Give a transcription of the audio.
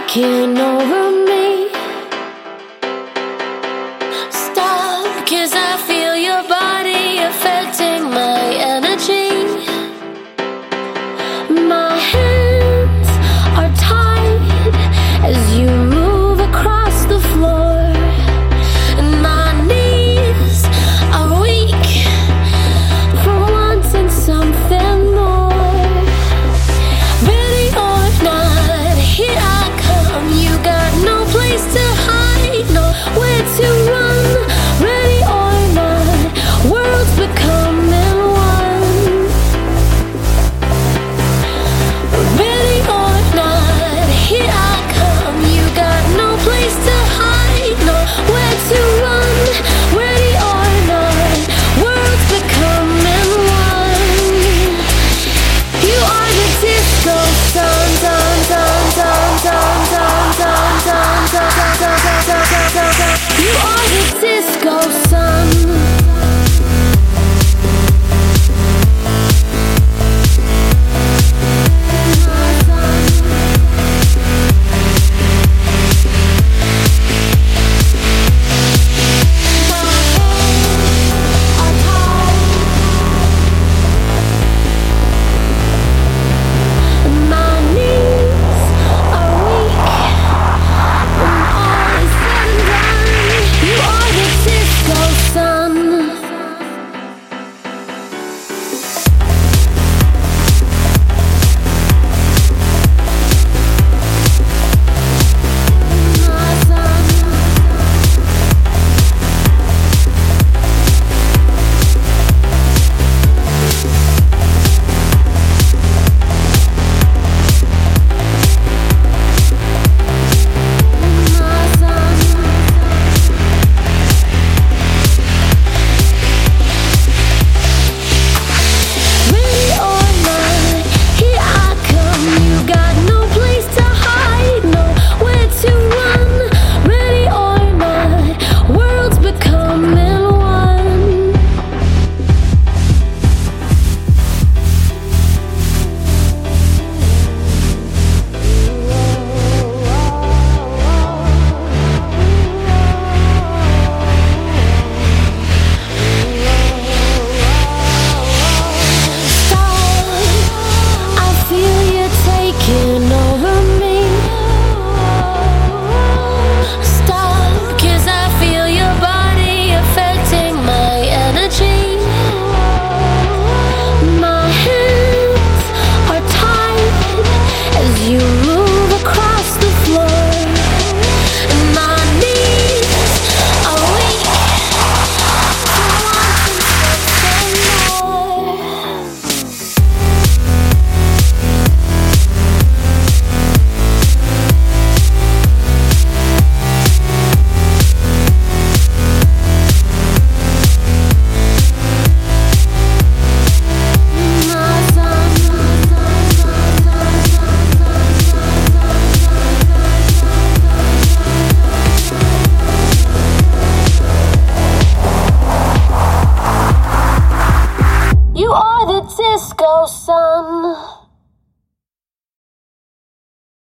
taking over me. Stop, 'cause I feel your body affecting my energy. My hands are tied as you move across the floor, and my knees are weak from wanting something more. Ready or not, here I come. You got no place to hide, nowhere to run. Ready or not, worlds becoming one. Ready or not, here I come. You got no place to hide, nowhere to run. Ready or not, worlds becoming one. You are the disco sun, sun, sun, sun, sun, sun, sun, sun, sun, sun, sun, sun, sun, sun.